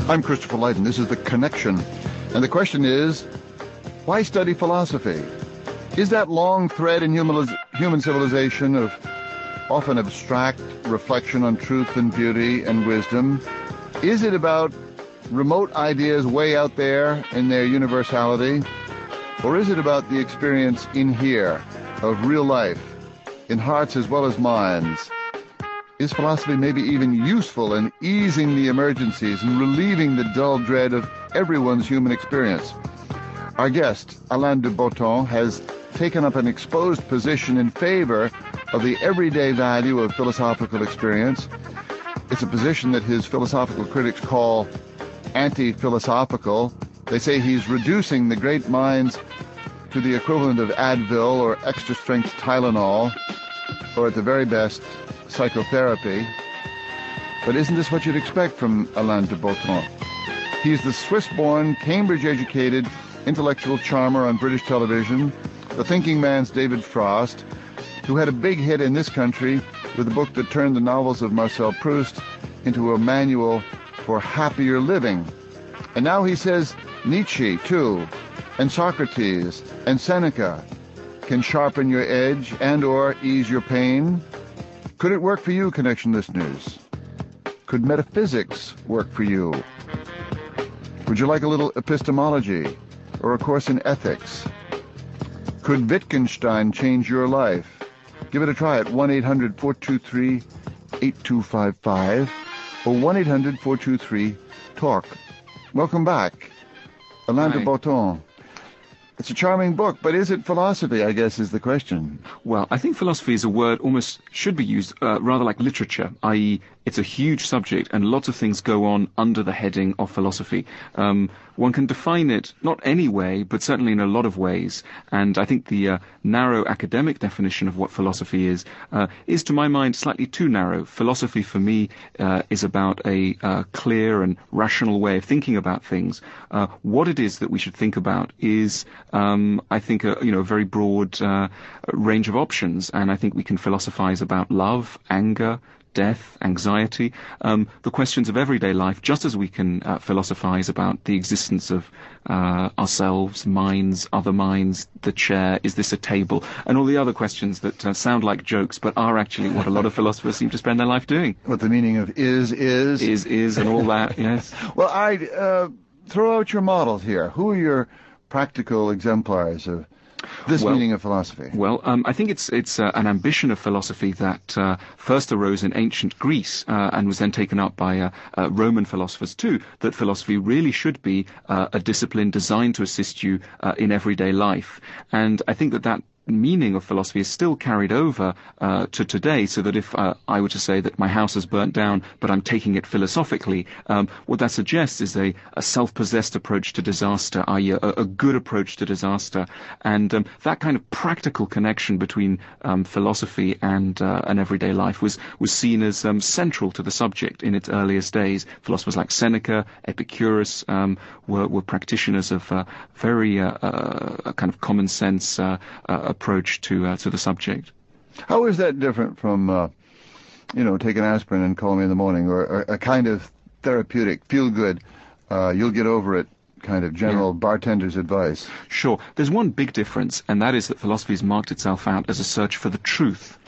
I'm Christopher Lighton. This is The Connection. And the question is, why study philosophy? Is that long thread in human civilization of often abstract reflection on truth and beauty and wisdom? Is it about remote ideas way out there in their universality? Or is it about the experience in here of real life, in hearts as well as minds? Is philosophy maybe even useful in easing the emergencies and relieving the dull dread of everyone's human experience? Our guest, Alain de Botton, has taken up an exposed position in favor of the everyday value of philosophical experience. It's a position that his philosophical critics call anti-philosophical. They say he's reducing the great minds to the equivalent of Advil or extra-strength Tylenol, or at the very best, psychotherapy. But isn't this what you'd expect from Alain de Botton? He's the Swiss-born, Cambridge-educated intellectual charmer on British television, the thinking man's David Frost, who had a big hit in this country with a book that turned the novels of Marcel Proust into a manual for happier living. And now he says Nietzsche, too, and Socrates, and Seneca can sharpen your edge and or ease your pain. Could it work for you, Connection listeners? Could metaphysics work for you? Would you like a little epistemology or a course in ethics? Could Wittgenstein change your life? Give it a try at 1-800-423-8255 or 1-800-423-TALK. Welcome back. Alain de Botton. It's a charming book, but is it philosophy, I guess, is the question. Well, I think philosophy is a word almost should be used rather like literature, i.e. it's a huge subject and lots of things go on under the heading of philosophy. One can define it not any way, but certainly in a lot of ways. And I think the narrow academic definition of what philosophy is to my mind slightly too narrow. Philosophy for me is about a clear and rational way of thinking about things. What it is that we should think about is I think a very broad range of options, and I think we can philosophize about love, anger, death, anxiety, the questions of everyday life, just as we can philosophize about the existence of ourselves, minds, other minds, the chair, is this a table, and all the other questions that sound like jokes but are actually what a lot of philosophers seem to spend their life doing. What the meaning of is, and all that, yes. Well, I throw out your models here. Who are your practical exemplars of this meaning of philosophy? Well, I think it's an ambition of philosophy that first arose in ancient Greece and was then taken up by Roman philosophers too, that philosophy really should be a discipline designed to assist you in everyday life. And I think that meaning of philosophy is still carried over to today, so that if I were to say that my house has burnt down, but I'm taking it philosophically, what that suggests is a self-possessed approach to disaster, i.e. a good approach to disaster. And that kind of practical connection between philosophy and everyday life was seen as central to the subject in its earliest days. Philosophers like Seneca, Epicurus were practitioners of very a kind of common sense approach to the subject. How is that different from, take an aspirin and call me in the morning, or a kind of therapeutic, feel good, you'll get over it kind of general bartender's advice? Sure. There's one big difference, and that is that philosophy has marked itself out as a search for the truth.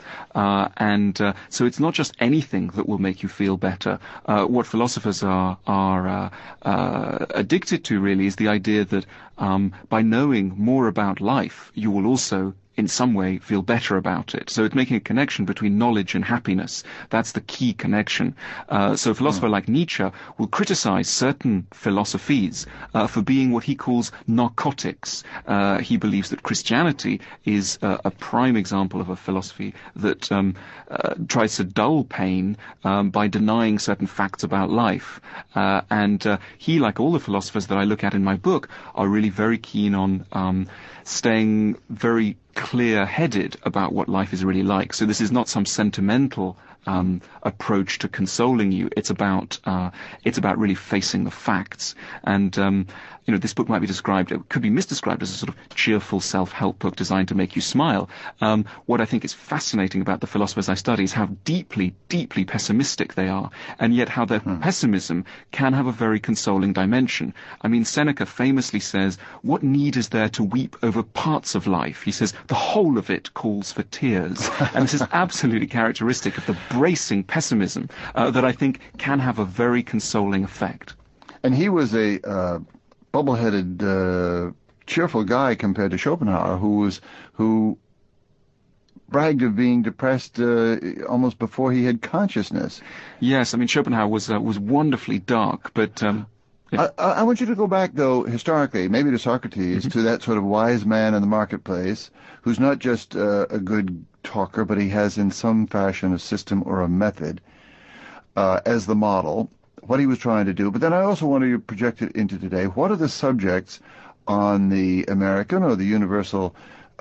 So it's not just anything that will make you feel better. What philosophers are addicted to really is the idea that by knowing more about life, you will also in some way feel better about it. So it's making a connection between knowledge and happiness. That's the key connection. So a philosopher like Nietzsche will criticize certain philosophies for being what he calls narcotics. He believes that Christianity is a prime example of a philosophy that tries to dull pain by denying certain facts about life. And he, like all the philosophers that I look at in my book, are really very keen on staying very clear-headed about what life is really like. So this is not some sentimental approach to consoling you. It's about really facing the facts. And this book might be described, it could be misdescribed as a sort of cheerful self-help book designed to make you smile. What I think is fascinating about the philosophers I study is how deeply, deeply pessimistic they are, and yet how their pessimism can have a very consoling dimension. I mean, Seneca famously says, "What need is there to weep over parts of life?" He says, "The whole of it calls for tears." And this is absolutely characteristic of the bracing pessimism that I think can have a very consoling effect. And he was a bubble-headed, cheerful guy compared to Schopenhauer, who bragged of being depressed almost before he had consciousness. Yes, I mean, Schopenhauer was wonderfully dark, but I want you to go back, though, historically, maybe to Socrates, to that sort of wise man in the marketplace who's not just a good talker, but he has in some fashion a system or a method as the model, what he was trying to do. But then I also want to project it into today. What are the subjects on the American or the universal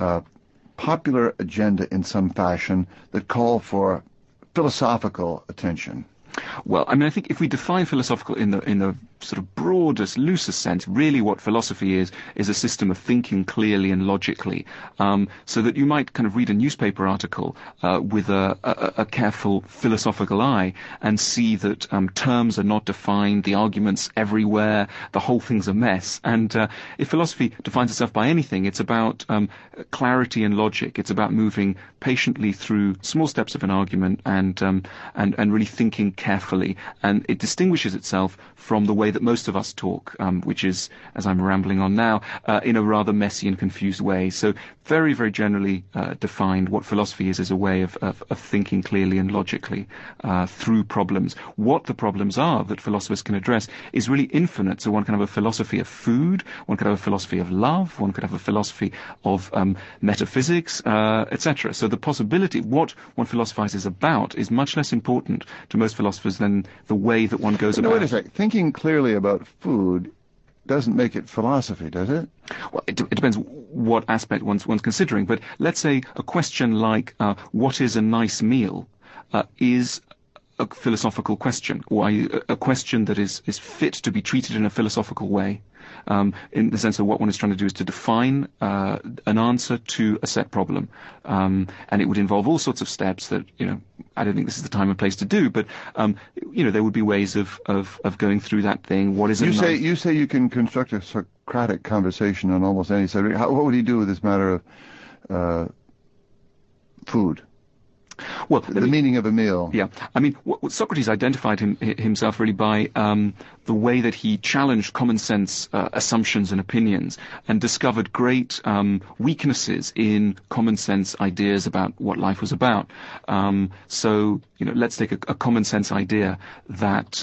popular agenda in some fashion that call for philosophical attention? Well, I mean, I think if we define philosophical in the sort of broadest, loosest sense, really what philosophy is a system of thinking clearly and logically, so that you might kind of read a newspaper article with a careful philosophical eye and see that terms are not defined, the arguments everywhere, the whole thing's a mess. And if philosophy defines itself by anything, it's about clarity and logic. It's about moving patiently through small steps of an argument and really thinking carefully. And it distinguishes itself from the way that most of us talk, which is, as I'm rambling on now, in a rather messy and confused way. So very, very generally defined, what philosophy is a way of thinking clearly and logically through problems. What the problems are that philosophers can address is really infinite. So one can have a philosophy of food, one could have a philosophy of love, one could have a philosophy of metaphysics, etc. So the possibility, what one philosophizes about, is much less important to most philosophers than the way that one goes about. Wait a sec. Thinking clearly about food doesn't make it philosophy, does it? Well, it depends what aspect one's considering. But let's say a question like, what is a nice meal, is a philosophical question, or a question that is fit to be treated in a philosophical way. In the sense that what one is trying to do is to define an answer to a set problem. And it would involve all sorts of steps that, I don't think this is the time and place to do, but, there would be ways of going through that thing. What is it? You say you can construct a Socratic conversation on almost any subject. What would he do with this matter of food? Well, the meaning of a meal. Yeah, I mean, what Socrates identified himself really by the way that he challenged common sense assumptions and opinions, and discovered great weaknesses in common sense ideas about what life was about. So, let's take a common sense idea that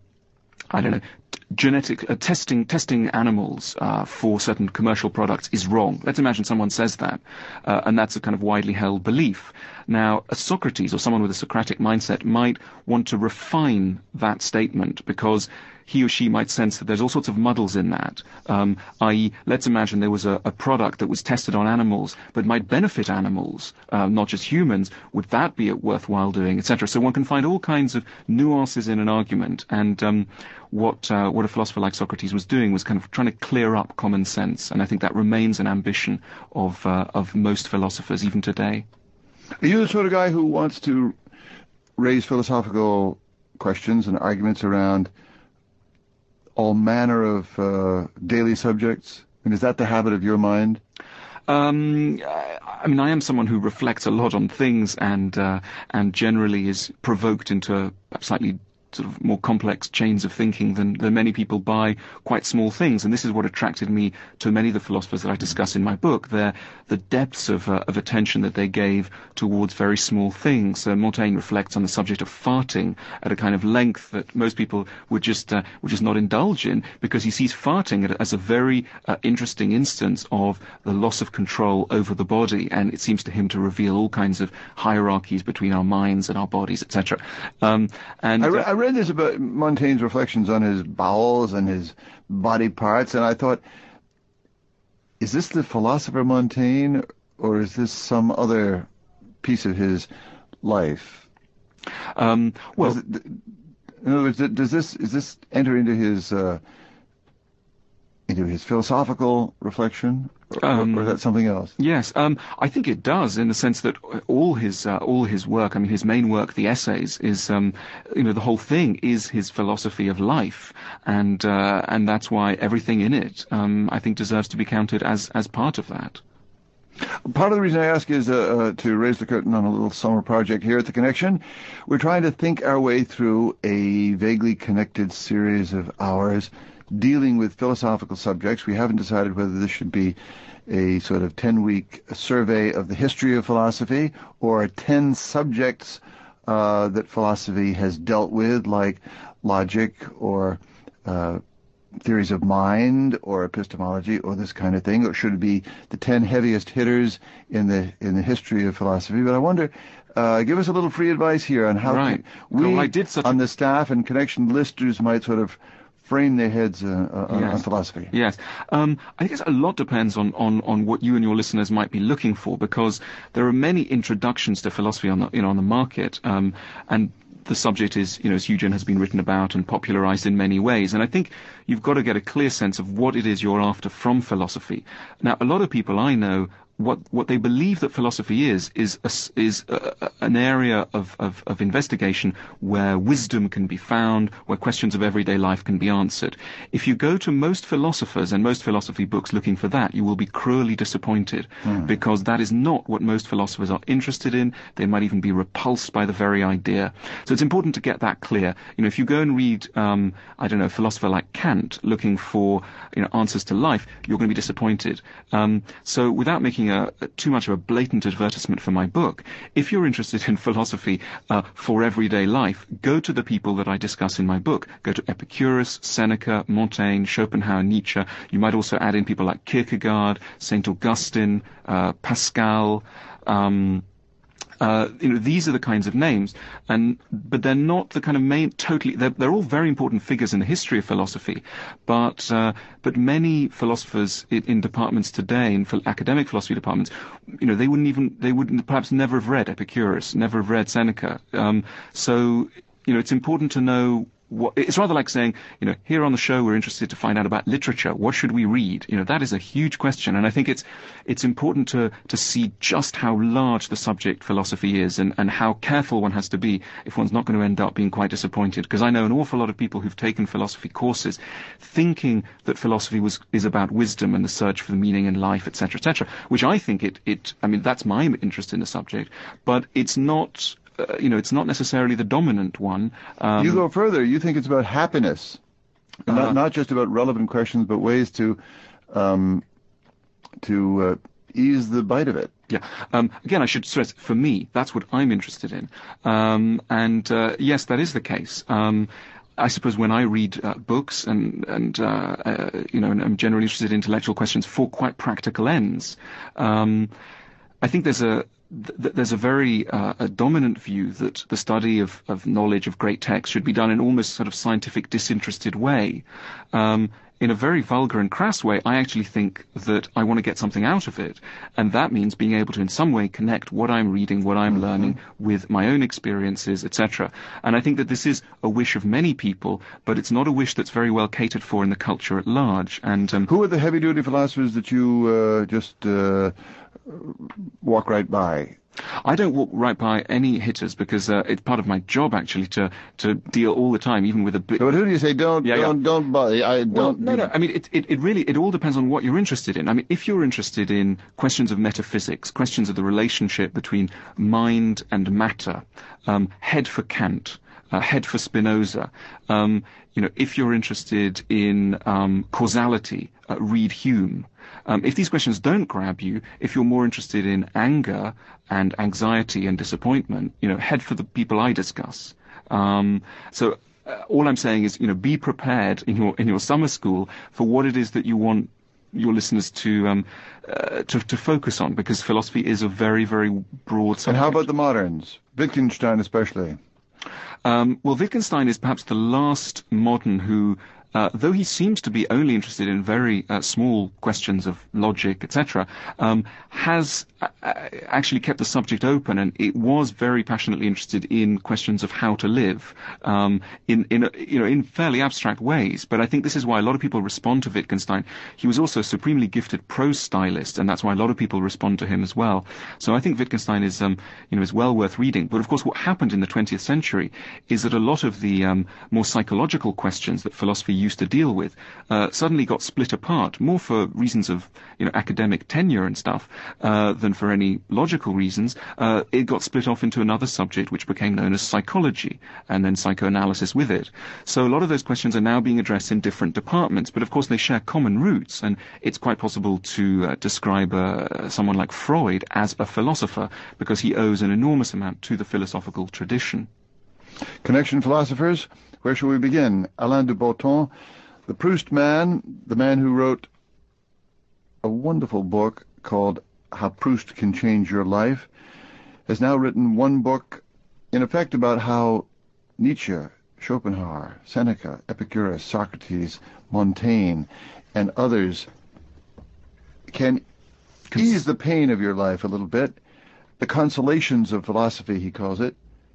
testing animals for certain commercial products is wrong. Let's imagine someone says that, and that's a kind of widely held belief. Now, a Socrates or someone with a Socratic mindset might want to refine that statement, because he or she might sense that there's all sorts of muddles in that, i.e., let's imagine there was a product that was tested on animals but might benefit animals, not just humans. Would that be worthwhile doing, etc.? So one can find all kinds of nuances in an argument, and what a philosopher like Socrates was doing was kind of trying to clear up common sense, and I think that remains an ambition of most philosophers even today. Are you the sort of guy who wants to raise philosophical questions and arguments around all manner of daily subjects? And is that the habit of your mind? I mean, I am someone who reflects a lot on things and generally is provoked into slightly sort of more complex chains of thinking than many people by quite small things. And this is what attracted me to many of the philosophers that I discuss in my book. The depths of attention that they gave towards very small things. Montaigne reflects on the subject of farting at a kind of length that most people would just not indulge in, because he sees farting as a very interesting instance of the loss of control over the body, and it seems to him to reveal all kinds of hierarchies between our minds and our bodies, etc. I read this about Montaigne's reflections on his bowels and his body parts, and I thought, is this the philosopher Montaigne, or is this some other piece of his life? Well, in other words, is this enter into his philosophical reflection, or is that something else? Yes, I think it does, in the sense that all his work, I mean, his main work, the essays, is the whole thing is his philosophy of life, and that's why everything in it, I think, deserves to be counted as part of that. Part of the reason I ask is to raise the curtain on a little summer project here at The Connection. We're trying to think our way through a vaguely connected series of hours dealing with philosophical subjects. We haven't decided whether this should be a sort of 10-week survey of the history of philosophy or 10 subjects that philosophy has dealt with, like logic or theories of mind or epistemology or this kind of thing, or should it be the 10 heaviest hitters in the history of philosophy? But I wonder, give us a little free advice here on how on the staff and Connection listeners might sort of frame their heads on philosophy. Yes. I guess a lot depends on what you and your listeners might be looking for, because there are many introductions to philosophy on the market, and the subject is, as Eugen has been written about and popularized in many ways. And I think you've got to get a clear sense of what it is you're after from philosophy. Now, a lot of people I know, what they believe that philosophy is an area of investigation where wisdom can be found, where questions of everyday life can be answered. If you go to most philosophers and most philosophy books looking for that, you will be cruelly disappointed, because that is not what most philosophers are interested in. They might even be repulsed by the very idea. So it's important to get that clear. If you go and read, a philosopher like Kant looking for answers to life, you're going to be disappointed. So without making too much of a blatant advertisement for my book, if you're interested in philosophy for everyday life, go to the people that I discuss in my book. Go to Epicurus, Seneca, Montaigne, Schopenhauer, Nietzsche. You might also add in people like Kierkegaard, St. Augustine, Pascal. These are the kinds of names, but they're not the kind of main. They're all very important figures in the history of philosophy, but many philosophers in departments today, in academic philosophy departments, they wouldn't perhaps never have read Epicurus, never have read Seneca. So it's important to know. It's rather like saying, here on the show we're interested to find out about literature. What should we read? That is a huge question, and I think it's important to see just how large the subject philosophy is, and how careful one has to be if one's not going to end up being quite disappointed. Because I know an awful lot of people who've taken philosophy courses thinking that philosophy is about wisdom and the search for the meaning in life, etc., which I think that's my interest in the subject, but it's not. It's not necessarily the dominant one. You go further. You think it's about happiness, not just about relevant questions, but ways to ease the bite of it. Yeah. Again, I should stress, for me, that's what I'm interested in. Yes, that is the case. I suppose when I read books and I'm generally interested in intellectual questions for quite practical ends, I think there's a very dominant view that the study of knowledge of great texts should be done in almost sort of scientific, disinterested way. In a very vulgar and crass way, I actually think that I want to get something out of it. And that means being able to in some way connect what I'm reading, what I'm learning with my own experiences, etc. And I think that this is a wish of many people, but it's not a wish that's very well catered for in the culture at large. And who are the heavy-duty philosophers that you just walk right by? I don't walk right by any hitters, because it's part of my job actually to deal all the time, even with a bit. But who do you say don't bother? No. I mean, it all depends on what you're interested in. I mean, if you're interested in questions of metaphysics, questions of the relationship between mind and matter, head for Kant, head for Spinoza. If you're interested in causality, read Hume. If these questions don't grab you, if you're more interested in anger and anxiety and disappointment, head for the people I discuss. So all I'm saying is, be prepared in your summer school for what it is that you want your listeners to focus on, because philosophy is a very, very broad subject. And how about the moderns, Wittgenstein especially? Well, Wittgenstein is perhaps the last modern who though he seems to be only interested in very small questions of logic, etc., has actually kept the subject open, and it was very passionately interested in questions of how to live in fairly abstract ways. But I think this is why a lot of people respond to Wittgenstein. He was also a supremely gifted prose stylist, and that's why a lot of people respond to him as well. So I think Wittgenstein is is well worth reading. But of course, what happened in the 20th century is that a lot of the more psychological questions that philosophy used to deal with suddenly got split apart, more for reasons of academic tenure and stuff than for any logical reasons. It got split off into another subject which became known as psychology, and then psychoanalysis with it. So a lot of those questions are now being addressed in different departments, but of course they share common roots, and it's quite possible to describe someone like Freud as a philosopher because he owes an enormous amount to the philosophical tradition. Connection philosophers, where shall we begin? Alain de Botton, the Proust man, the man who wrote a wonderful book called How Proust Can Change Your Life, has now written one book, in effect, about how Nietzsche, Schopenhauer, Seneca, Epicurus, Socrates, Montaigne, and others can ease the pain of your life a little bit. The consolations of philosophy, he calls it.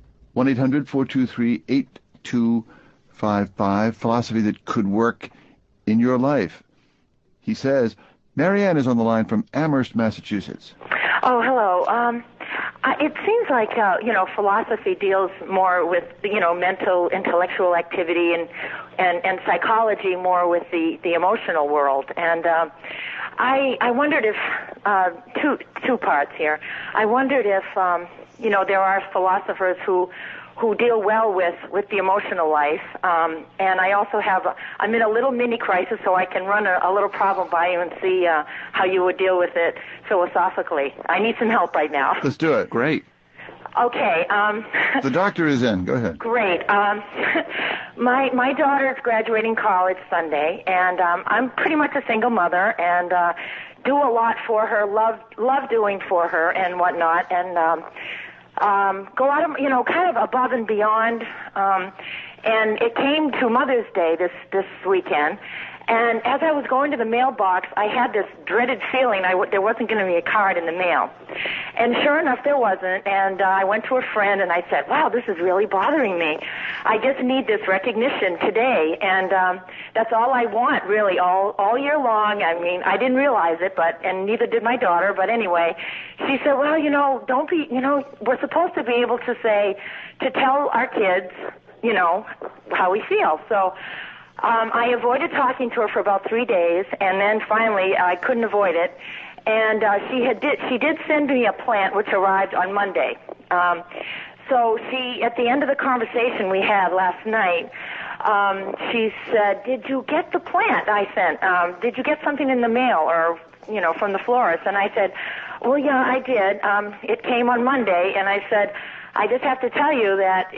1-800-423-8255, philosophy that could work in your life. He says, Marianne is on the line from Amherst, Massachusetts. Oh, hello. It seems like, philosophy deals more with, mental, intellectual activity and psychology more with the emotional world. And I wondered if, two parts here. I wondered if, there are philosophers who deal well with the emotional life. And I also I'm in a little mini crisis, so I can run a little problem by you and see how you would deal with it philosophically. I need some help right now. Let's do it. Great. Okay. The doctor is in. Go ahead. Great. My daughter's graduating college Sunday, and I'm pretty much a single mother, and do a lot for her, love doing for her and whatnot, and go out of, kind of above and beyond. And it came to Mother's Day this weekend. And as I was going to the mailbox, I had this dreaded feeling there wasn't going to be a card in the mail. And sure enough, there wasn't. And I went to a friend and I said, wow, this is really bothering me. I just need this recognition today. And that's all I want, really, all year long. I mean, I didn't realize it, and neither did my daughter. But anyway, she said, well, don't be, we're supposed to be able to tell our kids, how we feel. So I avoided talking to her for about 3 days, and then finally I couldn't avoid it. And she did send me a plant which arrived on Monday. So she, at the end of the conversation we had last night, she said, "Did you get the plant I sent? Did you get something in the mail or from the florist?" And I said, "Well, yeah, I did. It came on Monday." And I said, "I just have to tell you that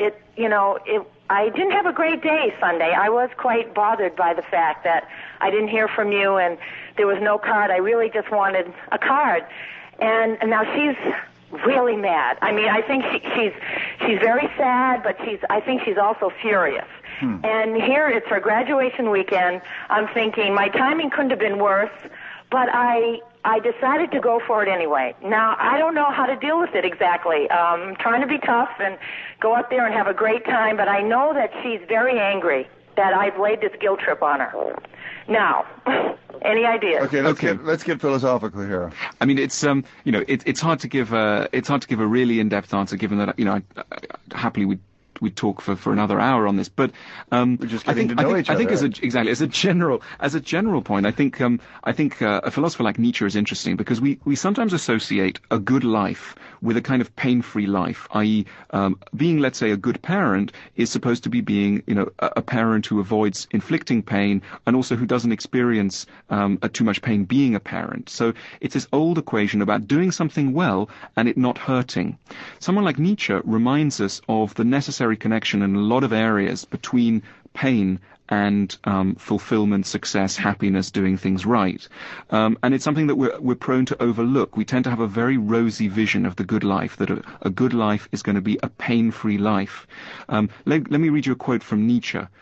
I didn't have a great day Sunday. I was quite bothered by the fact that I didn't hear from you and there was no card. I really just wanted a card." And now she's really mad. I mean, I think she's very sad, but I think she's also furious. And here it's her graduation weekend. I'm thinking my timing couldn't have been worse, but I decided to go for it anyway. Now, I don't know how to deal with it exactly. I'm trying to be tough and go out there and have a great time, but I know that she's very angry that I've laid this guilt trip on her. Now, any ideas? Okay, let's get philosophical here. I mean, it's it's hard to give a really in-depth answer, given that I happily we'd talk for another hour on this, but we're just getting to know each other. I think as a general point, I think a philosopher like Nietzsche is interesting because we sometimes associate a good life with a kind of pain-free life, i.e., being, let's say, a good parent is supposed to be being a parent who avoids inflicting pain and also who doesn't experience too much pain being a parent. So it's this old equation about doing something well and it not hurting. Someone like Nietzsche reminds us of the necessary connection in a lot of areas between pain and fulfillment, success, happiness, doing things right. And it's something that we're prone to overlook. We tend to have a very rosy vision of the good life, that a good life is going to be a pain-free life. Let me read you a quote from Nietzsche.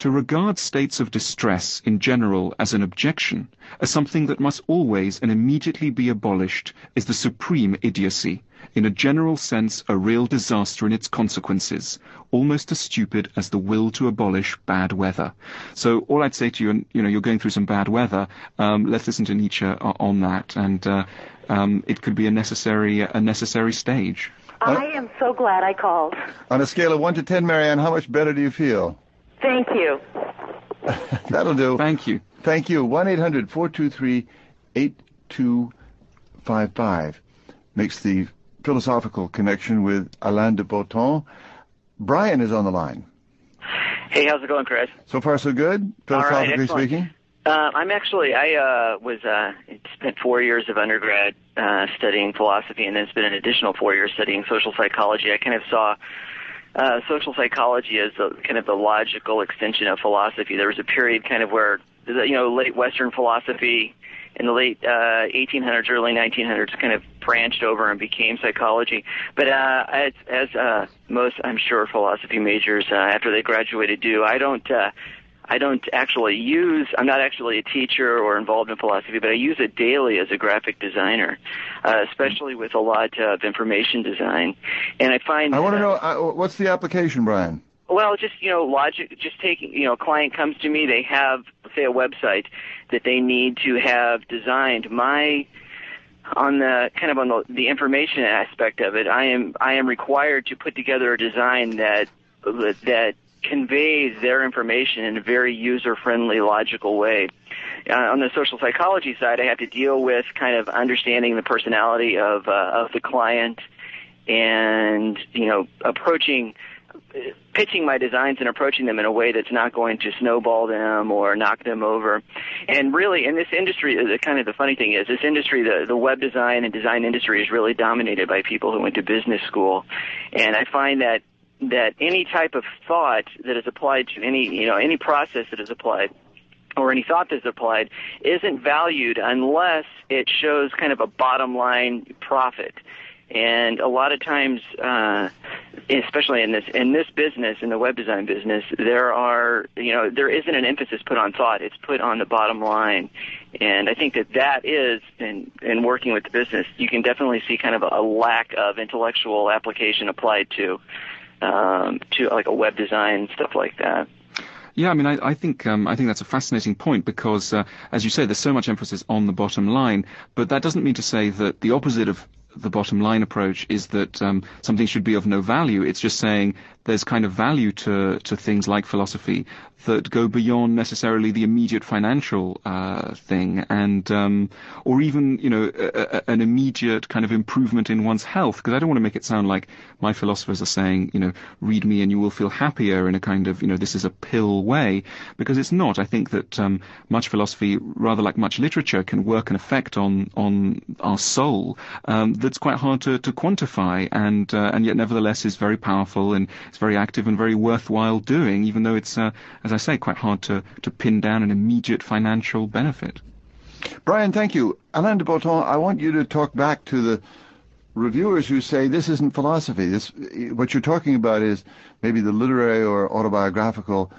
To regard states of distress in general as an objection, as something that must always and immediately be abolished, is the supreme idiocy, in a general sense a real disaster in its consequences, almost as stupid as the will to abolish bad weather. So all I'd say to you, and you're going through some bad weather, let's listen to Nietzsche on that, and it could be a necessary stage. I am so glad I called. On a scale of 1 to 10, Marianne, how much better do you feel? Thank you. That'll do. Thank you. Thank you. 1-800-423-8255 makes the philosophical connection with Alain de Botton. Brian is on the line. Hey, how's it going, Chris? So far, so good, philosophically speaking? Spent 4 years of undergrad studying philosophy, and then spent an additional 4 years studying social psychology. I kind of saw social psychology as kind of the logical extension of philosophy. There was a period kind of where, late Western philosophy in the late 1800s, early 1900s kind of branched over and became psychology. But as most, I'm sure, philosophy majors after they graduated do, I'm not actually a teacher or involved in philosophy, but I use it daily as a graphic designer, especially with a lot of information design. And I find... I want to know, what's the application, Brian? Well, just, logic, just taking, a client comes to me, they have, say, a website that they need to have designed. On the information aspect of it, I am required to put together a design that conveys their information in a very user-friendly, logical way. On the social psychology side, I have to deal with kind of understanding the personality of the client and, pitching my designs and approaching them in a way that's not going to snowball them or knock them over. And really, in this industry, the funny thing is, this industry, the web design and design industry, is really dominated by people who went to business school. And I find that any type of thought that is applied to any process that is applied, or any thought that is applied, isn't valued unless it shows kind of a bottom line profit. And a lot of times, especially in this business, in the web design business, there isn't an emphasis put on thought. It's put on the bottom line. And I think that is, in working with the business, you can definitely see kind of a lack of intellectual application applied to like a web design, stuff like that. Yeah, I mean, I think that's a fascinating point because, as you say, there's so much emphasis on the bottom line, but that doesn't mean to say that the opposite of the bottom line approach is that something should be of no value. It's just saying there's kind of value to things like philosophy that go beyond necessarily the immediate financial thing, and or even an immediate kind of improvement in one's health. Because I don't want to make it sound like my philosophers are saying, read me and you will feel happier in a kind of this is a pill way, because it's not. I think that much philosophy, rather like much literature, can work an effect on our soul that's quite hard to quantify, and yet nevertheless is very powerful, and it's very active and very worthwhile doing, even though it's, as I say, quite hard to pin down an immediate financial benefit. Brian, thank you. Alain de Botton, I want you to talk back to the reviewers who say this isn't philosophy. What you're talking about is maybe the literary or autobiographical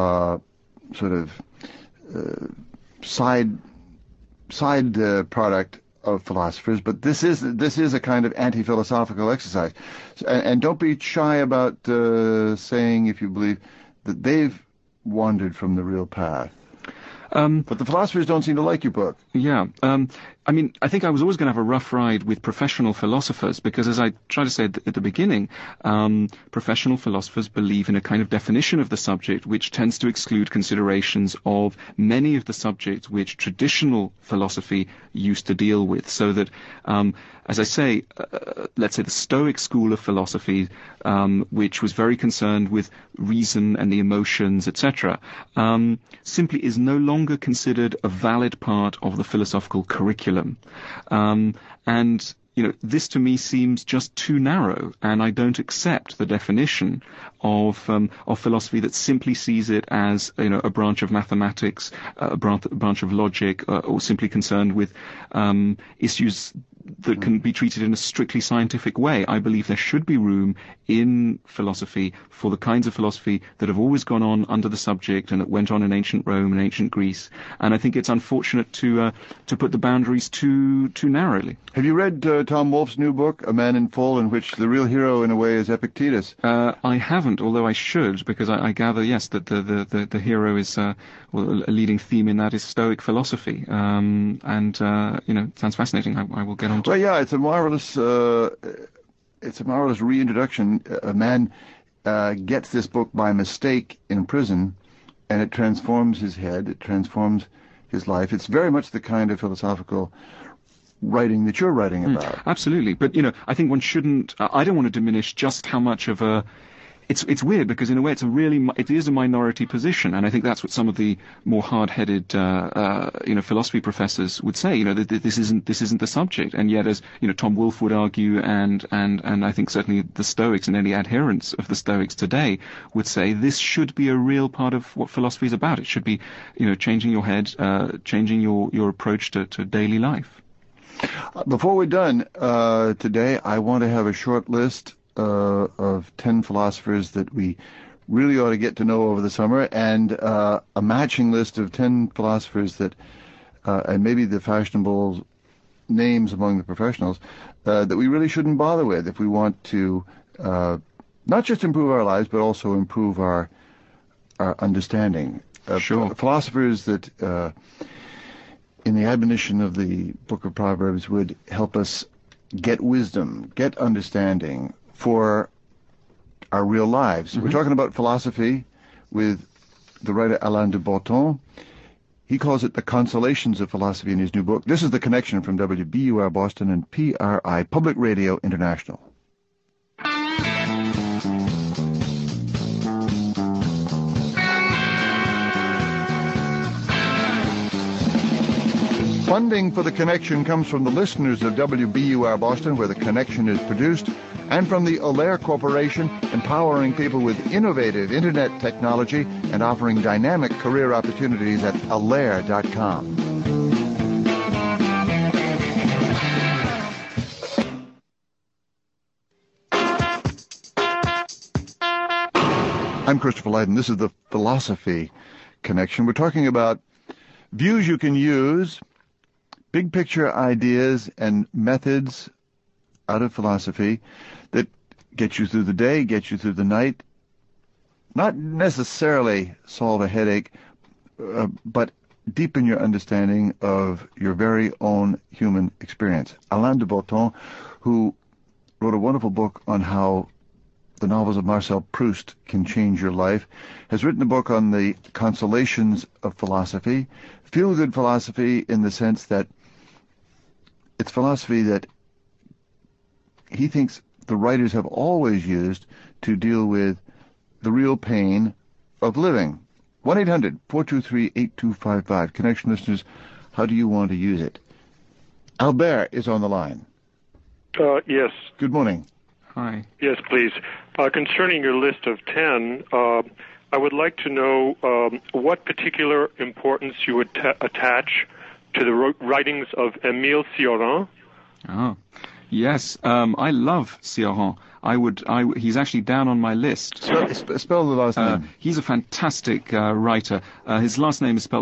side product of philosophers, but this is a kind of anti-philosophical exercise. And don't be shy about saying, if you believe, that they've wandered from the real path. But the philosophers don't seem to like your book. Yeah. I mean, I think I was always going to have a rough ride with professional philosophers because, as I tried to say at the beginning, professional philosophers believe in a kind of definition of the subject which tends to exclude considerations of many of the subjects which traditional philosophy used to deal with. So that, as I say, let's say the Stoic school of philosophy, which was very concerned with reason and the emotions, etc., simply is no longer considered a valid part of the philosophical curriculum. And this to me seems just too narrow, and I don't accept the definition of philosophy that simply sees it as a branch of mathematics, a branch of logic, or simply concerned with issues that can be treated in a strictly scientific way. I believe there should be room in philosophy for the kinds of philosophy that have always gone on under the subject and that went on in ancient Rome and ancient Greece. And I think it's unfortunate to put the boundaries too narrowly. Have you read Tom Wolfe's new book, A Man in Full, in which the real hero, in a way, is Epictetus? I haven't, although I should, because I gather, yes, that the hero is, a leading theme in that is Stoic philosophy. It sounds fascinating. I will get on to. Well, yeah, it's a marvelous reintroduction. A man gets this book by mistake in prison, and it transforms his head. It transforms his life. It's very much the kind of philosophical writing that you're writing about. Absolutely, but I think one shouldn't. I don't want to diminish just how much of a. It's weird because in a way it is a minority position, and I think that's what some of the more hard-headed philosophy professors would say. That this isn't the subject, and yet as Tom Wolfe would argue, and I think certainly the Stoics and any adherents of the Stoics today would say this should be a real part of what philosophy is about. It should be changing your head, changing your approach to daily life. Before we're done today, I want to have a short list of 10 philosophers that we really ought to get to know over the summer, and a matching list of 10 philosophers that, and maybe the fashionable names among the professionals, that we really shouldn't bother with if we want to not just improve our lives, but also improve our understanding. Sure. Philosophers that, in the admonition of the Book of Proverbs, would help us get wisdom, get understanding for our real lives. Mm-hmm. We're talking about philosophy with the writer Alain de Botton. He calls it the consolations of philosophy in his new book. This is The Connection from WBUR Boston and PRI, Public Radio International. Funding for The Connection comes from the listeners of WBUR Boston, where The Connection is produced, and from the Allaire Corporation, empowering people with innovative Internet technology and offering dynamic career opportunities at allaire.com. I'm Christopher Lydon. This is the Philosophy Connection. We're talking about views you can use, big picture ideas and methods out of philosophy that get you through the day, get you through the night, not necessarily solve a headache, but deepen your understanding of your very own human experience. Alain de Botton, who wrote a wonderful book on how the novels of Marcel Proust can change your life, has written a book on the consolations of philosophy, feel-good philosophy in the sense that it's philosophy that he thinks the writers have always used to deal with the real pain of living. 1-800-423-8255. Connection listeners, how do you want to use it? Albert is on the line. Yes. Good morning. Hi. Yes, please. Concerning your list of 10, I would like to know what particular importance you would attach to the writings of Émile Cioran. Oh, yes. I love Cioran. He's actually down on my list. Spell the last name. He's a fantastic writer. His last name is spelled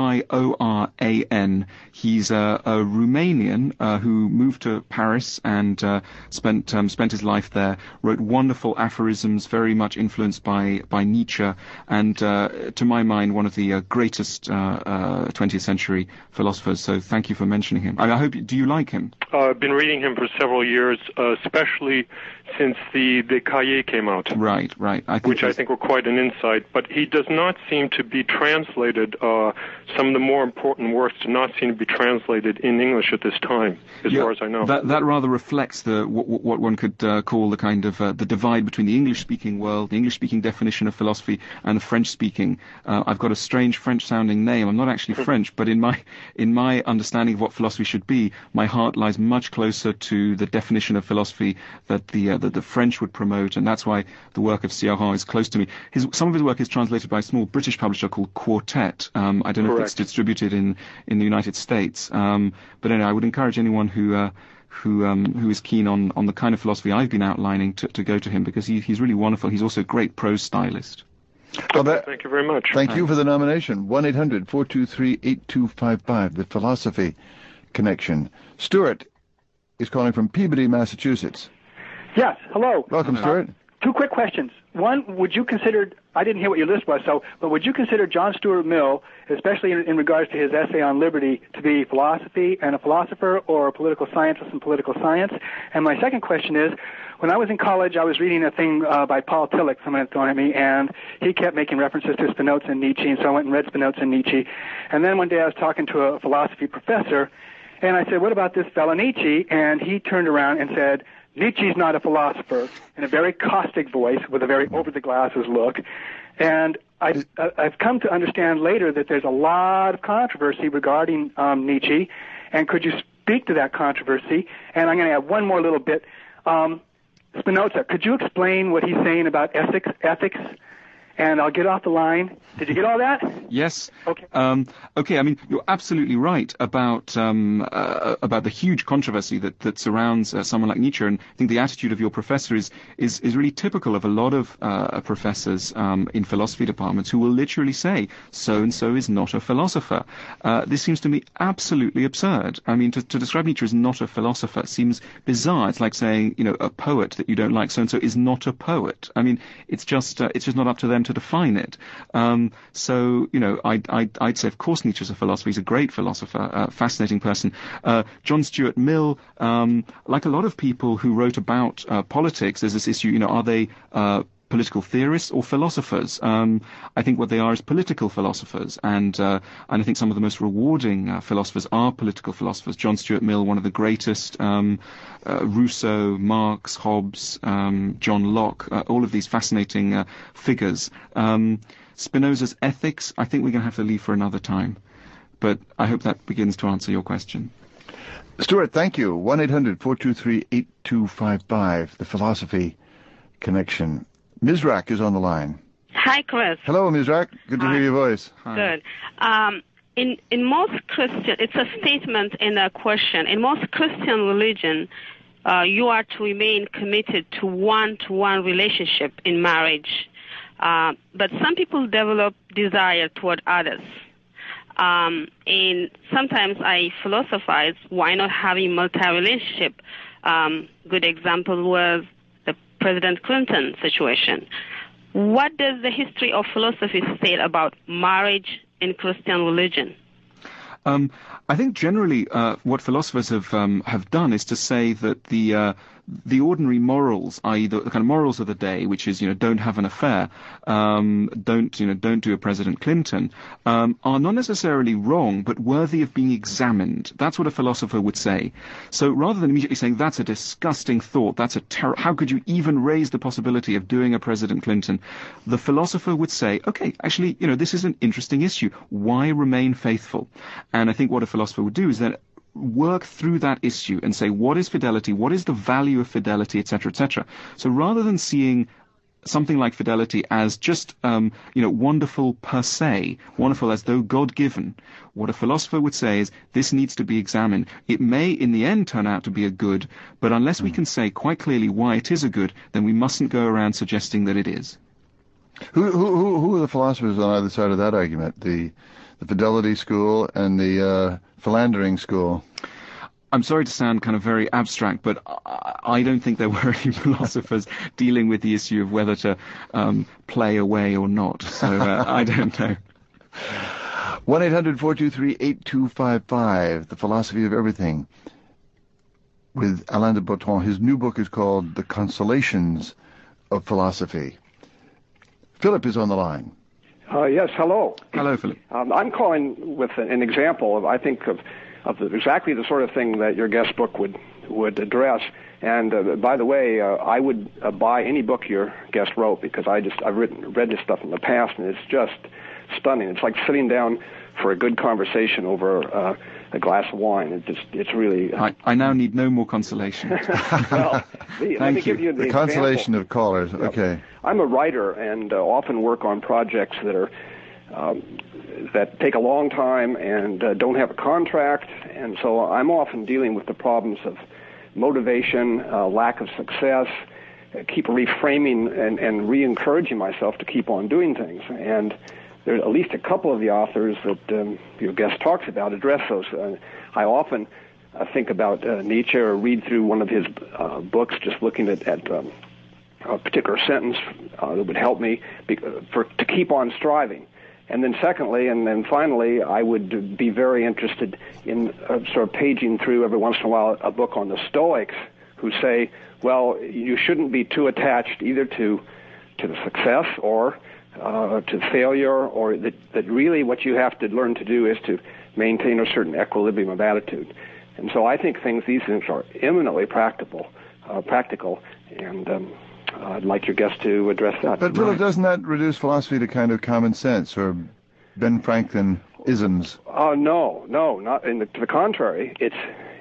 Cioran. He's a Romanian who moved to Paris and spent his life there. Wrote wonderful aphorisms, very much influenced by Nietzsche, and to my mind, one of the greatest 20th century philosophers. So thank you for mentioning him. I hope. Do you like him? I've been reading him for several years, especially since the Cahiers came out. Right. I think were quite an insight. But he does not seem to be translated. Some of the more important works do not seem to be translated in English at this time, as far as I know. That rather reflects what one could call the kind of the divide between the English-speaking world, the English-speaking definition of philosophy, and the French-speaking. I've got a strange French-sounding name. I'm not actually French, but in my understanding of what philosophy should be, my heart lies much closer to the definition of philosophy that the French would promote, and that's why the work of Cioran is close to me. Some of his work is translated by a small British publisher called Quartet. I don't know if it's distributed in the United States, but anyway, I would encourage anyone who who is keen on the kind of philosophy I've been outlining to go to him, because he's really wonderful. He's also a great prose stylist. Thank you very much. Thank you for the nomination. 1-800-423-8255, The Philosophy Connection. Stuart is calling from Peabody, Massachusetts. Yes, hello. Welcome, Stuart. Two quick questions. One, would you consider, I didn't hear what your list was, but would you consider John Stuart Mill, especially in regards to his essay on liberty, to be philosophy and a philosopher, or a political scientist and political science? And my second question is, when I was in college, I was reading a thing by Paul Tillich, someone had thrown at me, and he kept making references to Spinoza and Nietzsche, and so I went and read Spinoza and Nietzsche. And then one day I was talking to a philosophy professor, and I said, what about this fellow Nietzsche? And he turned around and said, Nietzsche's not a philosopher, in a very caustic voice with a very over-the-glasses look. And I've come to understand later that there's a lot of controversy regarding Nietzsche. And could you speak to that controversy? And I'm going to add one more little bit. Spinoza, could you explain what he's saying about ethics? And I'll get off the line. Did you get all that? Yes. Okay. Okay. I mean, you're absolutely right about the huge controversy that surrounds someone like Nietzsche, and I think the attitude of your professor is really typical of a lot of professors in philosophy departments who will literally say so and so is not a philosopher. This seems to me absolutely absurd. I mean, to describe Nietzsche as not a philosopher seems bizarre. It's like saying, a poet that you don't like so and so is not a poet. I mean, it's just not up to them to define it. So, I'd say, of course, Nietzsche's a philosopher. He's a great philosopher, fascinating person. John Stuart Mill, like a lot of people who wrote about politics, there's this issue, are they political theorists or philosophers? I think what they are is political philosophers, and I think some of the most rewarding philosophers are political philosophers. John Stuart Mill, one of the greatest, Rousseau, Marx, Hobbes, John Locke, all of these fascinating figures. Spinoza's ethics, I think we're going to have to leave for another time, but I hope that begins to answer your question. Stuart, thank you. 1-800-423-8255, The Philosophy Connection. Mizrak is on the line. Hi, Chris. Hello, Mizrak. Good to hear your voice. Hi. Good. In most Christian, it's a statement and a question. In most Christian religion, you are to remain committed to one-to-one relationship in marriage. But some people develop desire toward others. And sometimes I philosophize, why not having multi-relationship? Good example was the President Clinton situation. What does the history of philosophy say about marriage in Christian religion? I think generally what philosophers have done is to say that the ordinary morals, i.e. the kind of morals of the day, which is, don't have an affair, don't do a President Clinton, are not necessarily wrong, but worthy of being examined. That's what a philosopher would say. So rather than immediately saying, that's a disgusting thought, that's a terror, how could you even raise the possibility of doing a President Clinton? The philosopher would say, okay, actually, this is an interesting issue. Why remain faithful? And I think what a philosopher would do is then work through that issue and say, what is fidelity? What is the value of fidelity, etc., etc. So rather than seeing something like fidelity as just, wonderful per se, wonderful as though God-given, what a philosopher would say is, this needs to be examined. It may, in the end, turn out to be a good, but unless we can say quite clearly why it is a good, then we mustn't go around suggesting that it is. Who are the philosophers on either side of that argument? The fidelity school and the philandering school? I'm sorry to sound kind of very abstract, but I don't think there were any philosophers dealing with the issue of whether to play away or not. So I don't know. 1-800-423-8255, The Philosophy of Everything, with Alain de Botton. His new book is called The Consolations of Philosophy. Philip is on the line. Yes, hello. Hello, Philip. I'm calling with an example of, I think, of exactly the sort of thing that your guest book would address. And by the way, I would buy any book your guest wrote, because I've read this stuff in the past, and it's just stunning. It's like sitting down for a good conversation over a glass of wine. It's really. I now need no more consolation. Well, let me give you the consolation example. of callers. Okay. I'm a writer and often work on projects that are that take a long time and don't have a contract, and so I'm often dealing with the problems of motivation, lack of success, keep reframing and re-encouraging myself to keep on doing things. And there's at least a couple of the authors that your guest talks about address those. I often think about Nietzsche or read through one of his books, just looking at a particular sentence that would help me to keep on striving. And then secondly, and then finally, I would be very interested in sort of paging through every once in a while a book on the Stoics, who say, well, you shouldn't be too attached either to the success or to failure, or that really what you have to learn to do is to maintain a certain equilibrium of attitude. And so I think these things are eminently practical, and I'd like your guest to address that. But Philip, doesn't that reduce philosophy to kind of common sense or Ben Franklin isms? No, not. To the contrary, it's.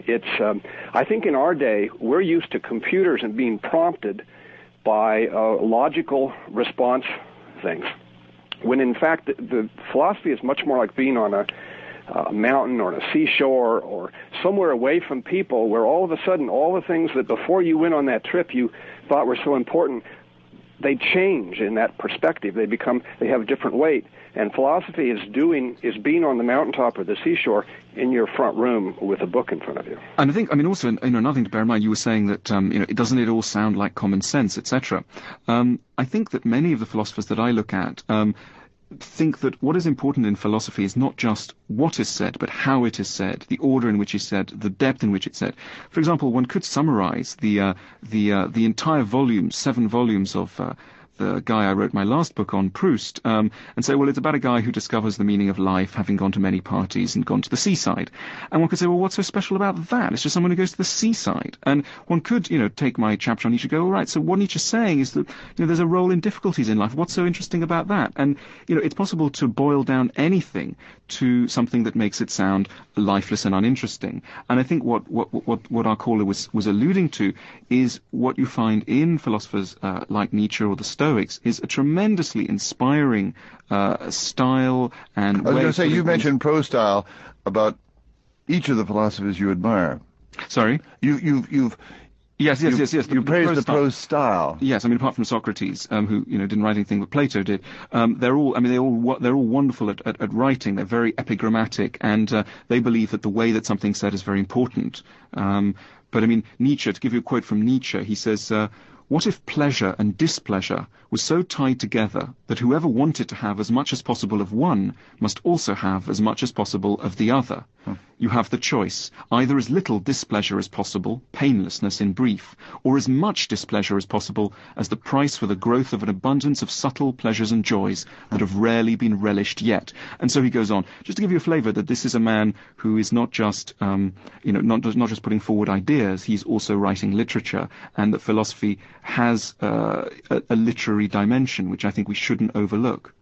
I think in our day we're used to computers and being prompted by logical response things, when in fact the philosophy is much more like being on a mountain or on a seashore or somewhere away from people, where all of a sudden all the things that before you went on that trip you thought were so important, they change in that perspective. They have a different weight. And philosophy is being on the mountaintop or the seashore in your front room with a book in front of you. And I think, also, another thing to bear in mind, you were saying that, doesn't it all sound like common sense, etc. I think that many of the philosophers that I look at think that what is important in philosophy is not just what is said, but how it is said, the order in which it's said, the depth in which it's said. For example, one could summarize the entire volume, 7 volumes of the guy I wrote my last book on, Proust, and say, well, it's about a guy who discovers the meaning of life, having gone to many parties and gone to the seaside. And one could say, well, what's so special about that? It's just someone who goes to the seaside. And one could, take my chapter on Nietzsche and go, all right, so what Nietzsche's saying is that, there's a role in difficulties in life. What's so interesting about that? And, it's possible to boil down anything to something that makes it sound lifeless and uninteresting. And I think what our caller was alluding to is what you find in philosophers like Nietzsche or the Stoics is a tremendously inspiring style and I was going to say, you mentioned prose style about each of the philosophers you admire. Sorry? You've Yes. You praised the prose style. Yes, apart from Socrates, who didn't write anything that Plato did, they're all wonderful at writing. They're very epigrammatic, and they believe that the way that something's said is very important. But Nietzsche, to give you a quote from Nietzsche, he says, "What if pleasure and displeasure were so tied together that whoever wanted to have as much as possible of one must also have as much as possible of the other? You have the choice, either as little displeasure as possible, painlessness in brief, or as much displeasure as possible as the price for the growth of an abundance of subtle pleasures and joys that have rarely been relished yet." And so he goes on, just to give you a flavour that this is a man who is not just, not just putting forward ideas, he's also writing literature, and that philosophy has a literary dimension, which I think we shouldn't overlook.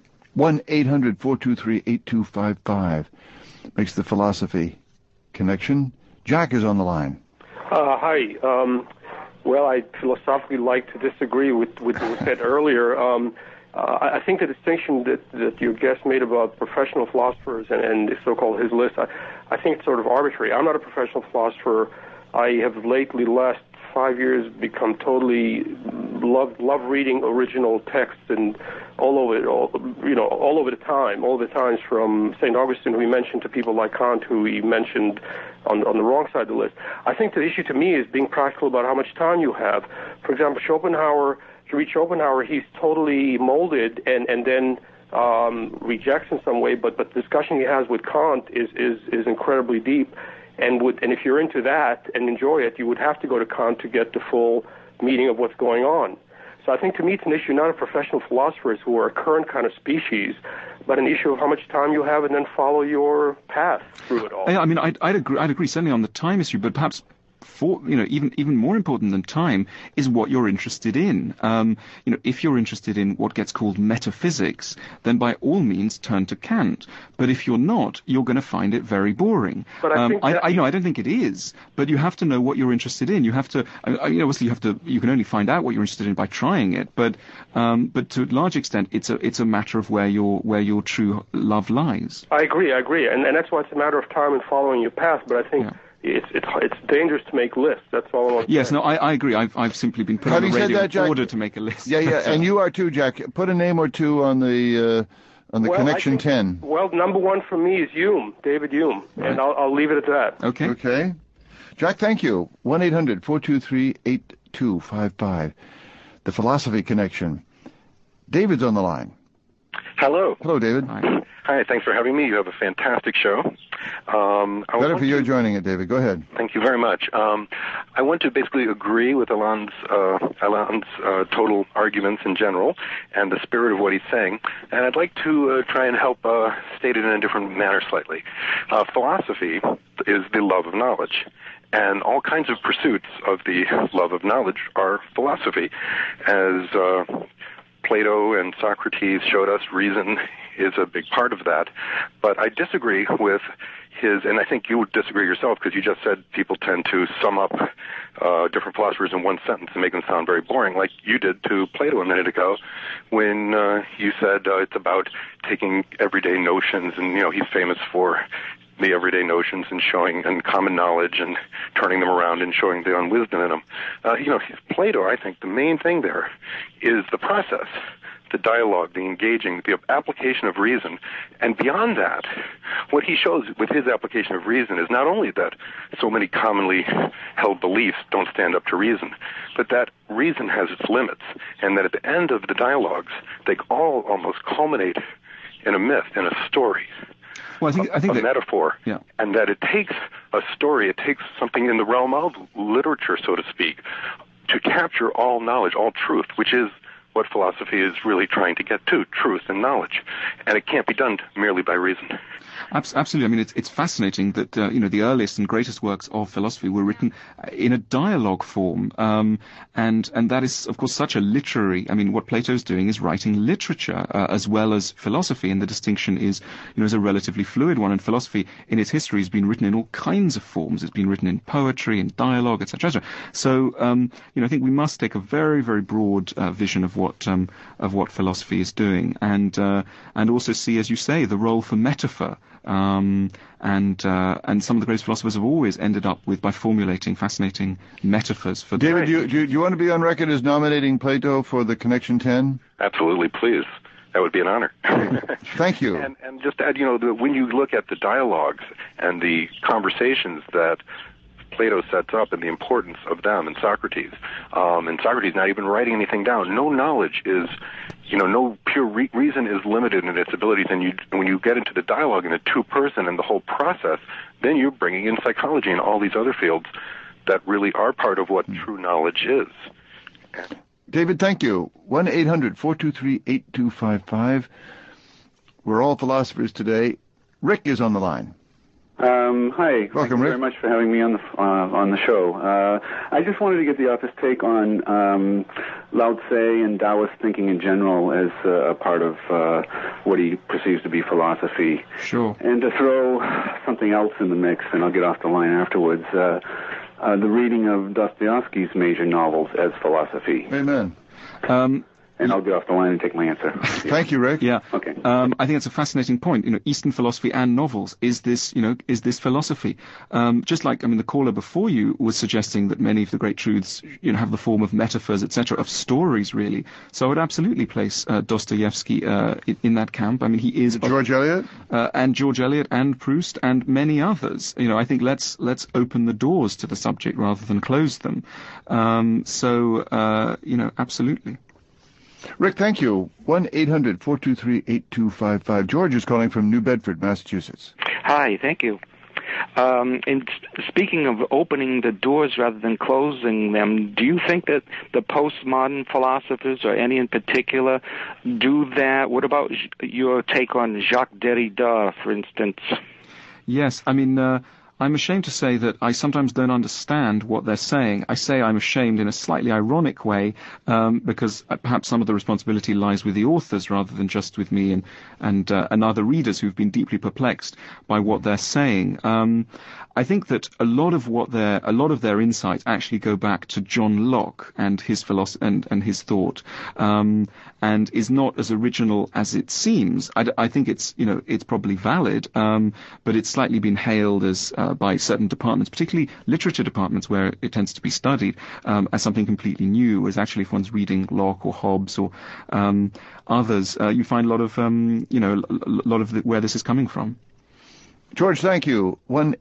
1-800-423-8255 makes the philosophy connection. Jack is on the line. Hi. Well, I philosophically like to disagree with what you said earlier. I think the distinction that your guest made about professional philosophers and the so-called his list, I think it's sort of arbitrary. I'm not a professional philosopher. I have lately, last 5 years, become totally love reading original texts and all over the times from St. Augustine, who he mentioned, to people like Kant, who he mentioned on the wrong side of the list. I think the issue to me is being practical about how much time you have. For example, Schopenhauer, to read Schopenhauer, he's totally molded and then rejects in some way, but the discussion he has with Kant is incredibly deep. And if you're into that and enjoy it, you would have to go to Kant to get the full meaning of what's going on. So I think to me it's an issue not of professional philosophers who are a current kind of species, but an issue of how much time you have and then follow your path through it all. I'd agree certainly on the time issue, but perhaps even more important than time is what you're interested in. If you're interested in what gets called metaphysics, then by all means turn to Kant. But if you're not, you're going to find it very boring. But I don't think it is. But you have to know what you're interested in. You have to, obviously, you can only find out what you're interested in by trying it. But to a large extent, it's a matter of where your true love lies. I agree, and that's why it's a matter of time and following your path. But I think. Yeah. it's dangerous to make lists. That's all I'm Yes, saying. no, I agree. I've simply been put on the Having said radio that, Jack- in order to make a list. Yeah, and you are too, Jack. Put a name or two on the Well, Connection I think- 10. Well, number one for me is Hume, David Hume, and I'll leave it at that. Okay. Okay. Jack, thank you. 1-800-423-8255. The Philosophy Connection. David's on the line. Hello. Hello, David. Hi, thanks for having me. You have a fantastic show. Better for you joining it, David. Go ahead. Thank you very much. I want to basically agree with Alain's total arguments in general and the spirit of what he's saying, and I'd like to try and help state it in a different manner slightly. Philosophy is the love of knowledge, and all kinds of pursuits of the love of knowledge are philosophy. As Plato and Socrates showed us, reason is a big part of that. But I disagree with his, and I think you would disagree yourself, because you just said people tend to sum up different philosophers in one sentence and make them sound very boring, like you did to Plato a minute ago when you said it's about taking everyday notions, and he's famous for the everyday notions and showing and common knowledge and turning them around and showing the unwisdom in them. Plato, I think the main thing there is the process, the dialogue, the engaging, the application of reason. And beyond that, what he shows with his application of reason is not only that so many commonly held beliefs don't stand up to reason, but that reason has its limits, and that at the end of the dialogues, they all almost culminate in a myth, in a story. Well, I think a metaphor, and that it takes a story, it takes something in the realm of literature, so to speak, to capture all knowledge, all truth, which is what philosophy is really trying to get to, truth and knowledge. And it can't be done merely by reason. Absolutely. I mean, it's fascinating that the earliest and greatest works of philosophy were written in a dialogue form, and that is, of course, such a literary. I mean, what Plato's doing is writing literature as well as philosophy, and the distinction is a relatively fluid one. And philosophy, in its history, has been written in all kinds of forms. It's been written in poetry, in dialogue, etc. So, I think we must take a very, very broad vision of what philosophy is doing, and also see, as you say, the role for metaphor. And some of the greatest philosophers have always ended up by formulating fascinating metaphors for. David, do you want to be on record as nominating Plato for the Connection 10? Absolutely, please. That would be an honor. Thank you. And just to add, when you look at the dialogues and the conversations that Plato sets up and the importance of them, and Socrates not even writing anything down. No knowledge is, no pure reason is limited in its abilities. And when you get into the dialogue in a two-person and the whole process, then you're bringing in psychology and all these other fields that really are part of what true knowledge is. David, thank you. 1-800-423-8255. We're all philosophers today. Rick is on the line. Hi. Welcome, Thank you very much for having me on the show. I just wanted to get the author's take on Lao Tse and Taoist thinking in general as a part of what he perceives to be philosophy. Sure. And to throw something else in the mix, and I'll get off the line afterwards, the reading of Dostoevsky's major novels as philosophy. Amen. And I'll get off the line and take my answer. Thank you, Rick. Yeah. Okay. I think it's a fascinating point. Eastern philosophy and novels. Is this philosophy? Just like, the caller before you was suggesting that many of the great truths, have the form of metaphors, etc., of stories, really. So I would absolutely place Dostoevsky in that camp. He is George Eliot, and George Eliot, and Proust, and many others. I think let's open the doors to the subject rather than close them. Absolutely. Rick, thank you. 1-800-423-8255. George is calling from New Bedford, Massachusetts. Hi, thank you. In speaking of opening the doors rather than closing them, do you think that the postmodern philosophers, or any in particular, do that? What about your take on Jacques Derrida, for instance? Yes, I'm ashamed to say that I sometimes don't understand what they're saying. I say I'm ashamed in a slightly ironic way, because perhaps some of the responsibility lies with the authors rather than just with me and other readers who've been deeply perplexed by what they're saying. I think that a lot of their insights actually go back to John Locke and his philosophy and his thought, and is not as original as it seems. I think it's probably valid, but it's slightly been hailed as by certain departments, particularly literature departments where it tends to be studied as something completely new, whereas actually if one's reading Locke or Hobbes or others, you find a lot of, where this is coming from. George, thank you.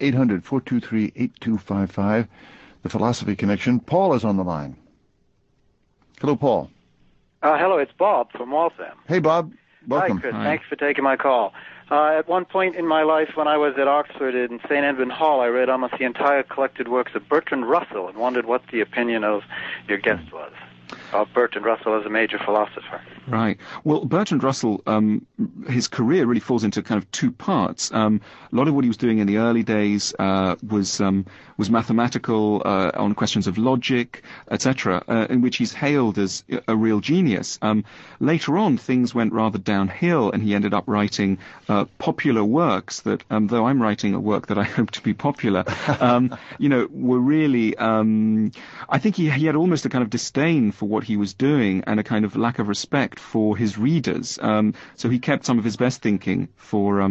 1-800-423-8255, The Philosophy Connection. Paul is on the line. Hello, Paul. Hello, it's Bob from Waltham. Hey, Bob. Welcome. Hi, Chris. Hi. Thanks for taking my call. At one point in my life when I was at Oxford in St. Edmund Hall, I read almost the entire collected works of Bertrand Russell and wondered what the opinion of your guest was of Bertrand Russell as a major philosopher. Right. Well, Bertrand Russell, his career really falls into kind of two parts. A lot of what he was doing in the early days was mathematical on questions of logic, etc., in which he's hailed as a real genius. Later on, things went rather downhill, and he ended up writing popular works that, though I'm writing a work that I hope to be popular, were really. I think he had almost a kind of disdain for what he was doing and a kind of lack of respect for his readers. So he kept some of his best thinking for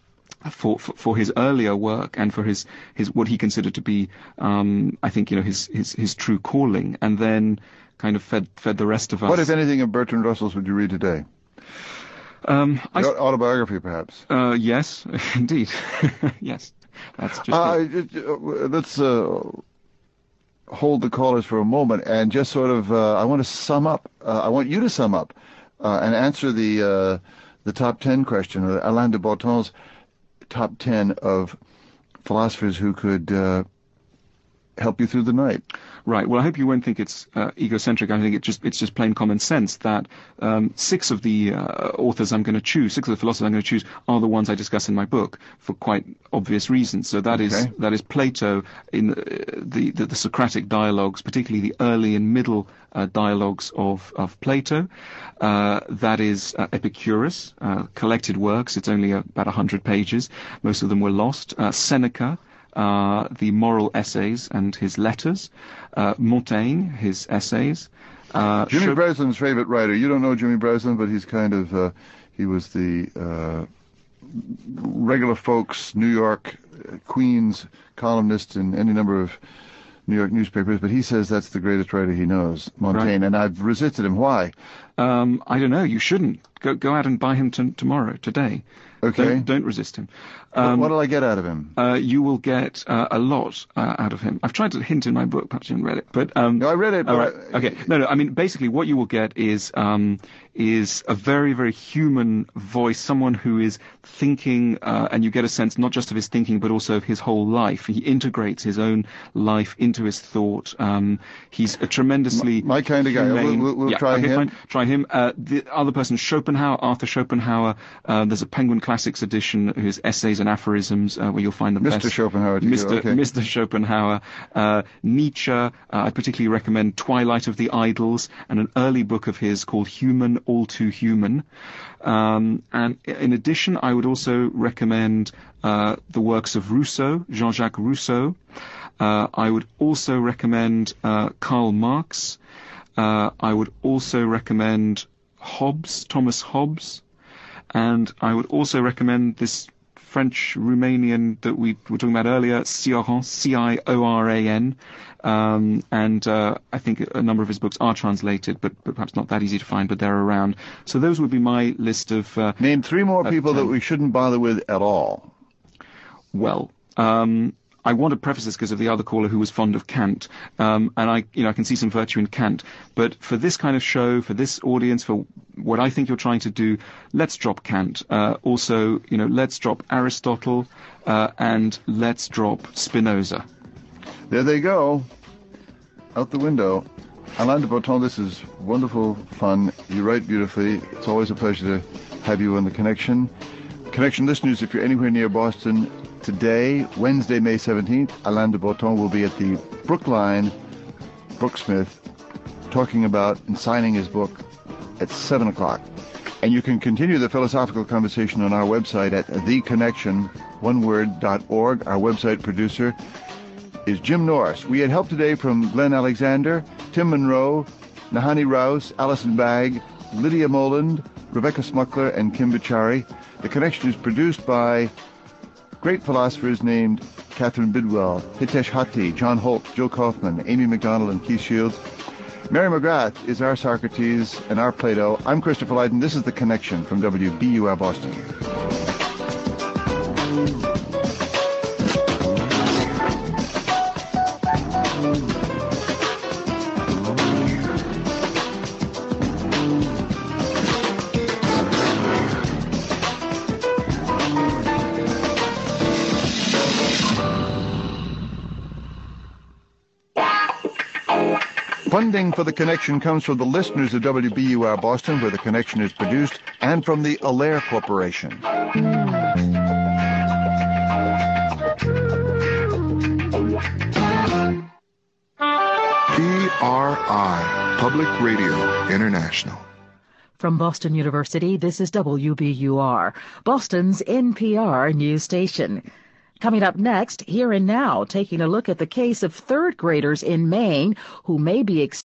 his earlier work and for his what he considered to be, I think, his true calling, and then kind of fed the rest of us. What, if anything, of Bertrand Russell's would you read today? Autobiography, perhaps. Yes, indeed. Yes, that's just. Let's hold the callers for a moment and just sort of. I want to sum up. I want you to sum up and answer the top 10 question, Alain de Botton's top 10 of philosophers who could help you through the night. Right. Well, I hope you won't think it's egocentric. I think it's just plain common sense that 6 of the authors I'm going to choose, 6 of the philosophers I'm going to choose, are the ones I discuss in my book for quite obvious reasons. So that is Plato in the Socratic dialogues, particularly the early and middle dialogues of Plato. That is Epicurus, collected works. It's only about 100 pages. Most of them were lost. Seneca. The moral essays and his letters, Montaigne, his essays. Jimmy Breslin's favorite writer. You don't know Jimmy Breslin, but he's kind of, he was the regular folks, New York, Queens columnist in any number of New York newspapers, but he says that's the greatest writer he knows, Montaigne, and I've resisted him. Why? I don't know. You shouldn't. Go out and buy him today. Okay. Don't resist him. What'll I get out of him? You will get a lot out of him. I've tried to hint in my book, perhaps you haven't read it, but no, I read it. All right. Okay. No. I mean, basically, what you will get is a very, very human voice, someone who is thinking, and you get a sense not just of his thinking, but also of his whole life. He integrates his own life into his thought. He's a tremendously my kind of guy. We'll try him. Fine. Try him. The other person, Arthur Schopenhauer. There's a Penguin Classics edition, his essays and aphorisms, where you'll find the Mr. best. Schopenhauer. Mr. Schopenhauer. Nietzsche. I particularly recommend Twilight of the Idols and an early book of his called Human, All Too Human. And in addition, I would also recommend the works of Rousseau, Jean-Jacques Rousseau. I would also recommend Karl Marx. I would also recommend Thomas Hobbes. And I would also recommend this French-Romanian that we were talking about earlier, Cioran, Cioran. And I think a number of his books are translated, but perhaps not that easy to find, but they're around. So those would be my list of... Name 3 more people that we shouldn't bother with at all. Well, I want to preface this because of the other caller who was fond of Kant, and I can see some virtue in Kant. But for this kind of show, for this audience, for what I think you're trying to do, let's drop Kant. Also, let's drop Aristotle, and let's drop Spinoza. There they go, out the window. Alain de Botton, this is wonderful fun. You write beautifully. It's always a pleasure to have you on the Connection. Connection listeners, if you're anywhere near Boston today, Wednesday, May 17th, Alain de Botton will be at the Brookline, Brooksmith, talking about and signing his book at 7 o'clock. And you can continue the philosophical conversation on our website at theconnection.org. Our website producer is Jim Norris. We had help today from Glenn Alexander, Tim Monroe, Nahani Rouse, Alison Bagg, Lydia Moland, Rebecca Smuckler, and Kim Bichari. The Connection is produced by great philosophers named Catherine Bidwell, Hitesh Hati, John Holt, Joe Kaufman, Amy McDonald, and Keith Shields. Mary McGrath is our Socrates and our Plato. I'm Christopher Lydon. This is The Connection from WBUR Boston. Funding for The Connection comes from the listeners of WBUR Boston, where The Connection is produced, and from the Allaire Corporation. PRI, Public Radio International. From Boston University, this is WBUR, Boston's NPR news station. Coming up next, Here and Now, taking a look at the case of third graders in Maine who may be